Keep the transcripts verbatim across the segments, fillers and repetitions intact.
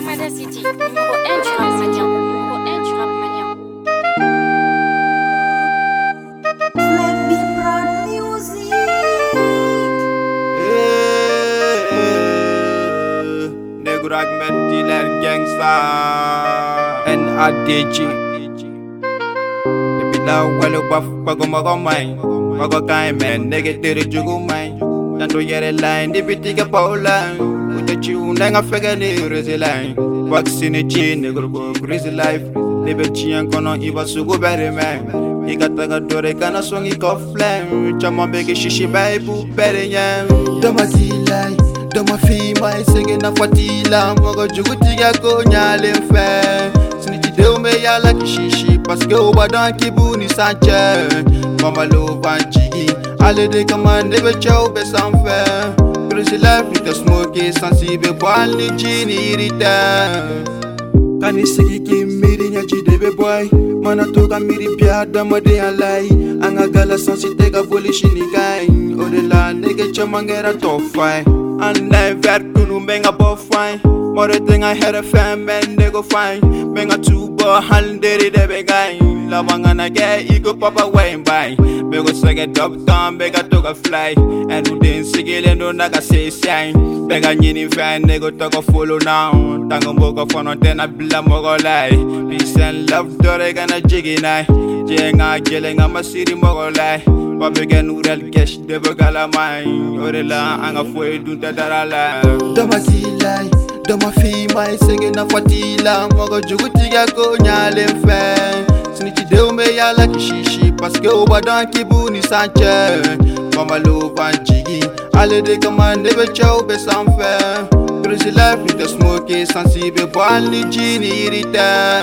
Mada City, numéro un du rap malien. Numéro un du rap malien. Flavy Prod Music. Eh, Negro Agmen Dealer Gangsta N A D G Depuis là où elle baf Pago mago mai Pago kai men Nege tere jugu mai Tanto yere line Di bitika paula Uta chiu Nenga fega ni rezi line Vaccine chi Negro go crazy life Libe chi ankono Iba sugu bere man Ika taga dore kana songi ko flame Chama bege shishi baibu bere nyam Dama zilai Dama fi mai sege na fatila Mogo jugu tiga ko nyale mfe Snitchi deu me yala kishishi Paske uba dan kibu ni sanche Mama lo vanchigi Ale de kamande be chow be sanfe Crazy life nita smoke Sensible boal ni chini irita Kani sigi ki miri nya chidebe boy Mana toka miri pia dama de alai Anga gala sansi tega voli shini gai Odela nege chamangera tofai Anlai ver kunu menga bofai More tenga here fam men nego fine Menga tuba handeri debe gai Labanga na ge ego papa wain bai Bego sege dog down bega toga fly And who didn't sigile no naga say sign Bega nyini fan nego toga follow now Tango mogo fono tena bila mogo lai Peace and love dore gana jigi nai Jenga gelenga masiri mogo lai Pabegen urel kesh debe gala mai Orela anga foe dunta darala Dama zilai Dama fi mai sege na fatila Mogo jugu tiga ko nyale mfe Snitchi deu me yala kishishi Paske uba dan kibu ni sanche Mama lo vanchigi Ale de kamande be chow be sanfe Crazy life nita smoke Sensible boal ni chini irita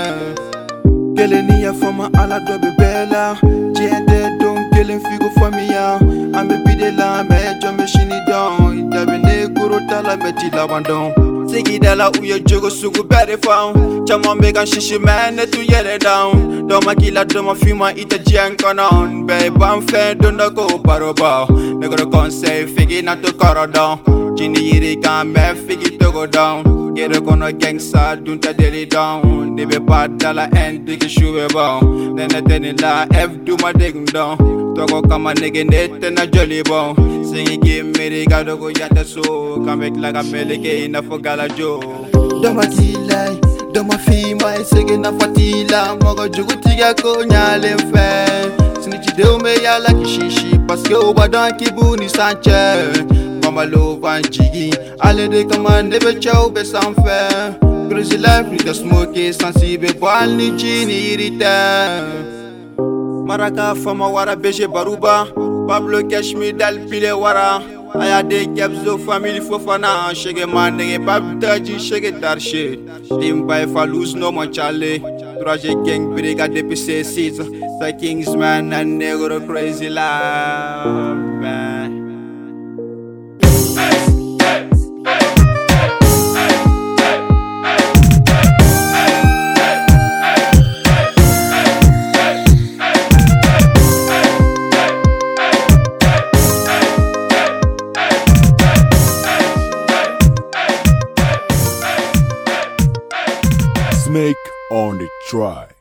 Kele niya fama ala dobe bela Jiende don kele figo famia Ame bide la me jome shini don Itabe ne kuro tala me tila bandon Sigi dala uye jogo sugu bere faun Chama mega shishi man ne tu yere down Doma kila doma fima ita jien kanon Be ban fe donda ko paroba Negro konse figi na to karo down Jini yiri kan me figi to go down Gere kono gangsta dunta deli down Nebe bad dala en digi shuwe bon Nene teni la F do ma dig down Togo kama nege nete na jolly bon Singi give me the gado go yata so Kamek laga meleke ina fogala jo Dama zilai Dama fi mai sege na fatila Mogo jugu tiga ko nyale mfe Snitchi deu me yala kishishi Paske uba dan kibu ni sanche Mama lo vanchigi Ale de kamande be chow be sanfe Crazy life nita smoke Sensible boal ni chini irita Maraka fama wara beje baruba Pablo Cashmi dal pile wara Aya de Kebzo family fofana Shege man nege babitaji shege dar shit Team by Faluz no man chale Traje gang brigade D P C six The Kingsman and Negro crazy life man Snake on the track.